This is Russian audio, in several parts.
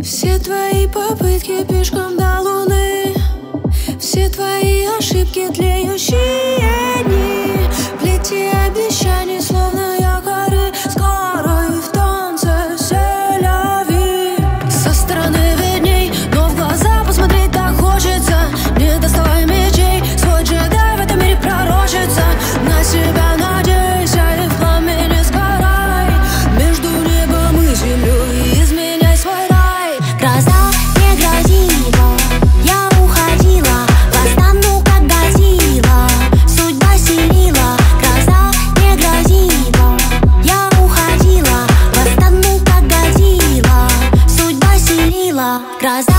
Все твои попытки пешком до луны, все твои ошибки, тлеющие дни, плети обещаний, словно якоры, скоро и в танце селяви. Со стороны видней, но в глаза посмотреть так хочется. Не доставай мечей, свой джедай в этом мире пророчится. На себя надейся и в пламени сгорай. Между небом и землей изменяй свой рай. Гроза не грозила, я уходила, восстану как Годзилла, судьба селила. Гроза не грозила, я уходила, восстану как Годзилла, судьба селила. Гроза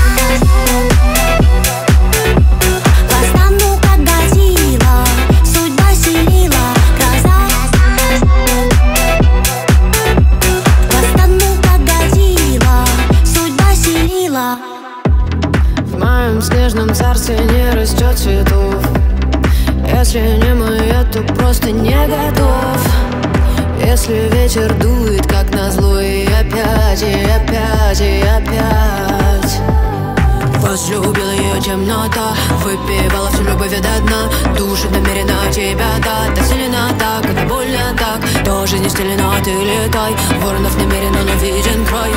восстану как Годзилла, судьба селила. Гроза восстану как Годзилла, судьба селила. В моем снежном царстве не растет цветов. Если не моя, то просто не готов. Если ветер дует, как назло, и опять, и опять, и опять. Возлюбила ее темнота, выпивала всю любовь до дна. Душит намеренно тебя, да, так сильно так, это больно так. То жизнь не стелена, ты летай. Воронов намеренно, но виден край.